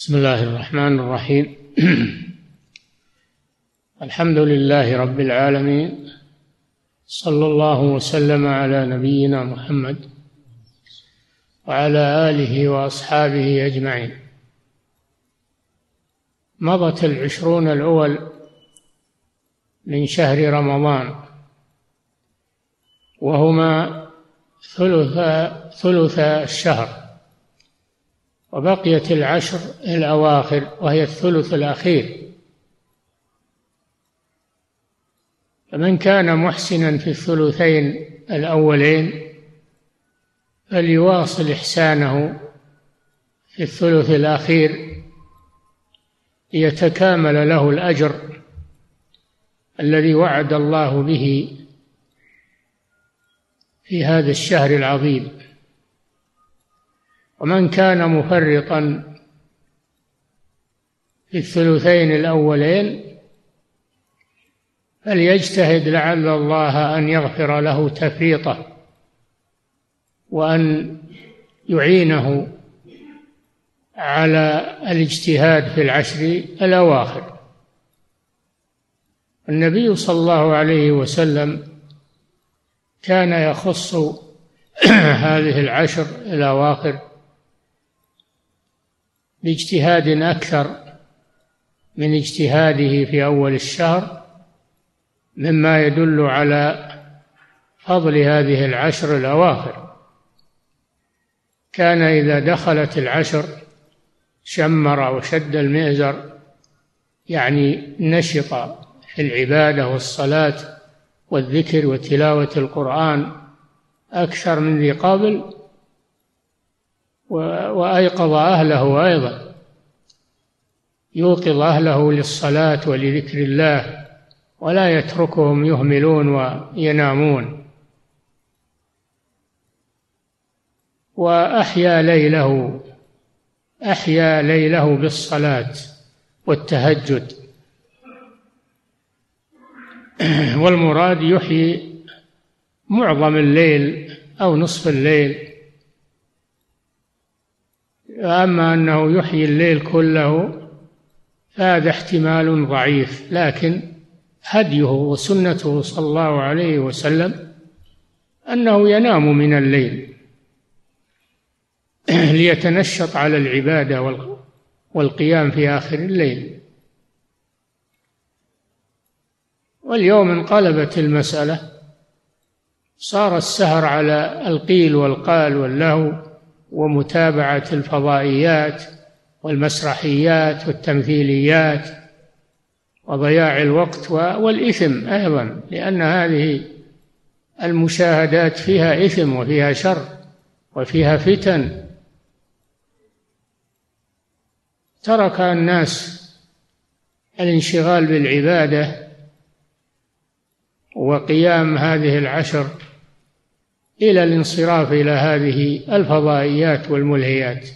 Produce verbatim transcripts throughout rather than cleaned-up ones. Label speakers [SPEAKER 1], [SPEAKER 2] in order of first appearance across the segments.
[SPEAKER 1] بسم الله الرحمن الرحيم. الحمد لله رب العالمين، صلى الله وسلم على نبينا محمد وعلى آله وأصحابه أجمعين. مضت العشرون الأول من شهر رمضان، وهما ثلث ثلث الشهر، وبقيت العشر الأواخر وهي الثلث الأخير. فمن كان محسنا في الثلثين الأولين فليواصل إحسانه في الثلث الأخير ليتكامل له الأجر الذي وعد الله به في هذا الشهر العظيم. ومن كان مفرطا في الثلثين الأولين فليجتهد لعل الله أن يغفر له تفريطه وأن يعينه على الاجتهاد في العشر الأواخر. النبي صلى الله عليه وسلم كان يخص هذه العشر الأواخر باجتهاد أكثر من اجتهاده في أول الشهر، مما يدل على فضل هذه العشر الأواخر. كان إذا دخلت العشر شمر وشد المئزر، يعني نشط في العبادة والصلاة والذكر وتلاوة القرآن أكثر من ذي قبل، وأيقظ أهله أيضا، يوقظ أهله للصلاة ولذكر الله ولا يتركهم يهملون وينامون. وأحيا ليله أحيا ليله بالصلاة والتهجد، والمراد يحيي معظم الليل أو نصف الليل. أما أنه يحيي الليل كله فهذا احتمال ضعيف، لكن هديه وسنته صلى الله عليه وسلم أنه ينام من الليل ليتنشط على العبادة والقيام في آخر الليل. واليوم انقلبت المسألة، صار السهر على القيل والقال واللهو ومتابعة الفضائيات والمسرحيات والتمثيليات وضياع الوقت والإثم أيضا، لأن هذه المشاهدات فيها إثم وفيها شر وفيها فتن. ترك الناس الانشغال بالعبادة وقيام هذه العشر إلى الانصراف إلى هذه الفضائيات والملهيات،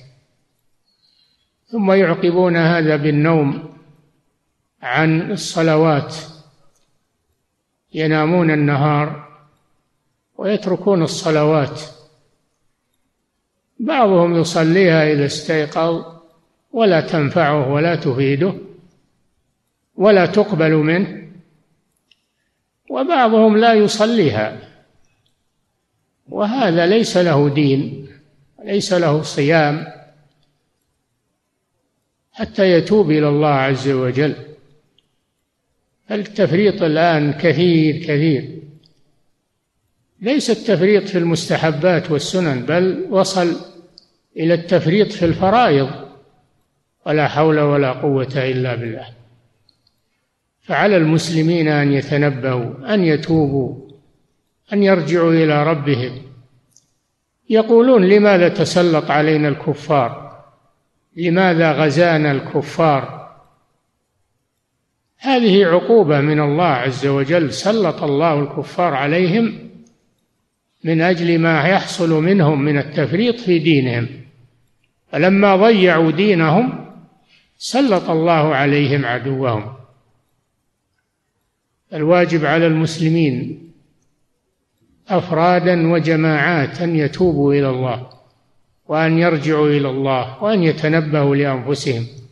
[SPEAKER 1] ثم يعقبون هذا بالنوم عن الصلوات، ينامون النهار ويتركون الصلوات. بعضهم يصليها إذا استيقظ ولا تنفعه ولا تفيده ولا تقبل منه، وبعضهم لا يصليها، وهذا ليس له دين، ليس له صيام حتى يتوب إلى الله عز وجل. التفريط الآن كثير كثير، ليس التفريط في المستحبات والسنن، بل وصل إلى التفريط في الفرائض، ولا حول ولا قوة إلا بالله. فعلى المسلمين أن يتنبهوا، أن يتوبوا، أن يرجعوا إلى ربهم. يقولون: لماذا تسلط علينا الكفار؟ لماذا غزانا الكفار؟ هذه عقوبة من الله عز وجل، سلط الله الكفار عليهم من أجل ما يحصل منهم من التفريط في دينهم، فلما ضيعوا دينهم سلط الله عليهم عدوهم. الواجب على المسلمين أفرادا وجماعات أن يتوبوا إلى الله وأن يرجعوا إلى الله وأن يتنبهوا لأنفسهم.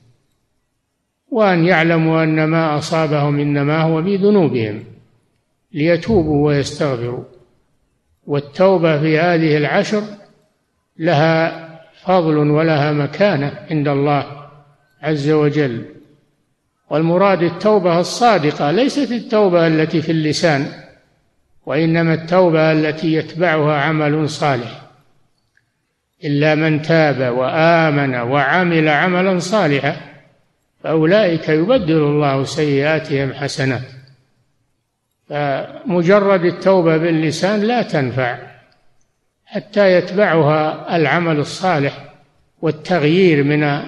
[SPEAKER 1] وأن يعلموا أن ما أصابهم إنما هو بذنوبهم ليتوبوا ويستغفروا. والتوبة في هذه العشر لها فضل ولها مكانة عند الله عز وجل. والمراد التوبة الصادقة، ليست التوبة التي في اللسان، وإنما التوبة التي يتبعها عمل صالح. إلا من تاب وآمن وعمل عملا صالحا فأولئك يبدل الله سيئاتهم حسنات. فمجرد التوبة باللسان لا تنفع حتى يتبعها العمل الصالح والتغيير من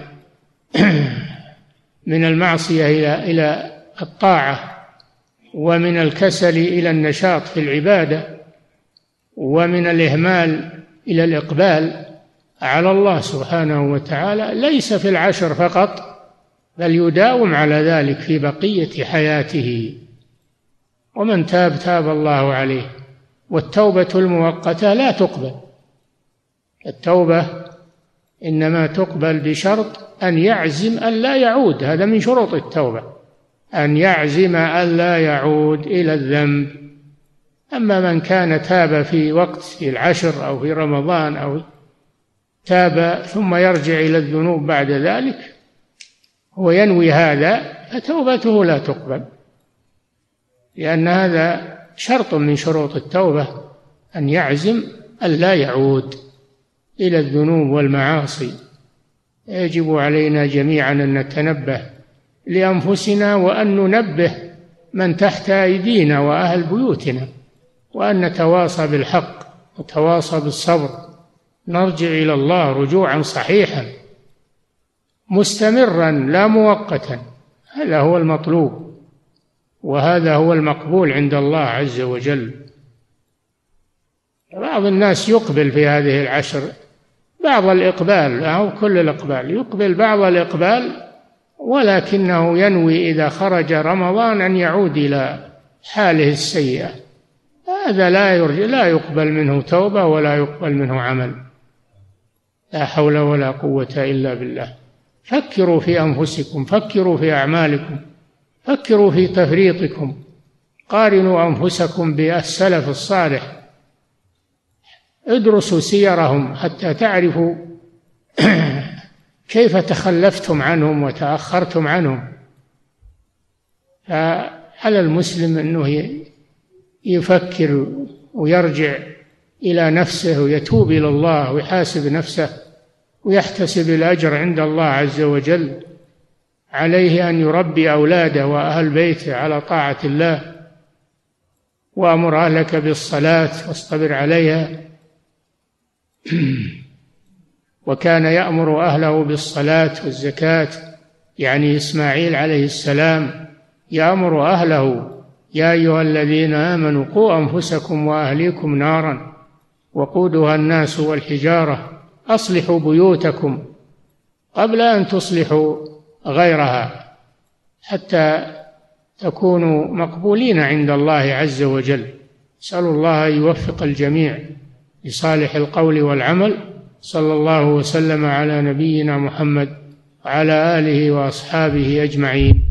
[SPEAKER 1] من المعصية إلى إلى الطاعة، ومن الكسل إلى النشاط في العبادة، ومن الإهمال إلى الإقبال على الله سبحانه وتعالى، ليس في العشر فقط بل يداوم على ذلك في بقية حياته. ومن تاب تاب الله عليه. والتوبة المؤقتة لا تقبل، التوبة إنما تقبل بشرط أن يعزم أن لا يعود، هذا من شروط التوبة، أن يعزم أن لا يعود إلى الذنب. أما من كان تاب في وقت في العشر أو في رمضان أو تاب ثم يرجع إلى الذنوب بعد ذلك هو ينوي هذا، فتوبته لا تقبل، لأن هذا شرط من شروط التوبة أن يعزم أن لا يعود إلى الذنوب والمعاصي. يجب علينا جميعا أن نتنبه لأنفسنا وأن ننبه من تحت أيدينا وأهل بيوتنا، وأن نتواصى بالحق نتواصى بالصبر، نرجع إلى الله رجوعا صحيحا مستمرا لا مؤقتا. هذا هو المطلوب وهذا هو المقبول عند الله عز وجل. بعض الناس يقبل في هذه العشر بعض الإقبال أو كل الإقبال، يقبل بعض الإقبال ولكنه ينوي إذا خرج رمضان أن يعود إلى حاله السيئة، هذا لا يرجع لا يقبل منه توبة ولا يقبل منه عمل. لا حول ولا قوة إلا بالله. فكروا في أنفسكم، فكروا في أعمالكم، فكروا في تفريطكم، قارنوا أنفسكم بالسلف الصالح، ادرسوا سيرهم حتى تعرفوا كيف تخلفتم عنهم وتأخرتم عنهم. فعلى المسلم أنه يفكر ويرجع إلى نفسه ويتوب إلى الله ويحاسب نفسه ويحتسب الأجر عند الله عز وجل. عليه أن يربي أولاده وأهل بيته على طاعة الله، وأمر أهلك بالصلاة واصطبر عليها. وكان يأمر أهله بالصلاة والزكاة، يعني إسماعيل عليه السلام يأمر أهله: يا أيها الذين آمنوا قوا أنفسكم وأهليكم نارا وقودها الناس والحجارة أصلحوا بيوتكم قبل أن تصلحوا غيرها حتى تكونوا مقبولين عند الله عز وجل. نسأل الله أن يوفق الجميع لصالح القول والعمل. صلى الله وسلم على نبينا محمد وعلى آله وأصحابه أجمعين.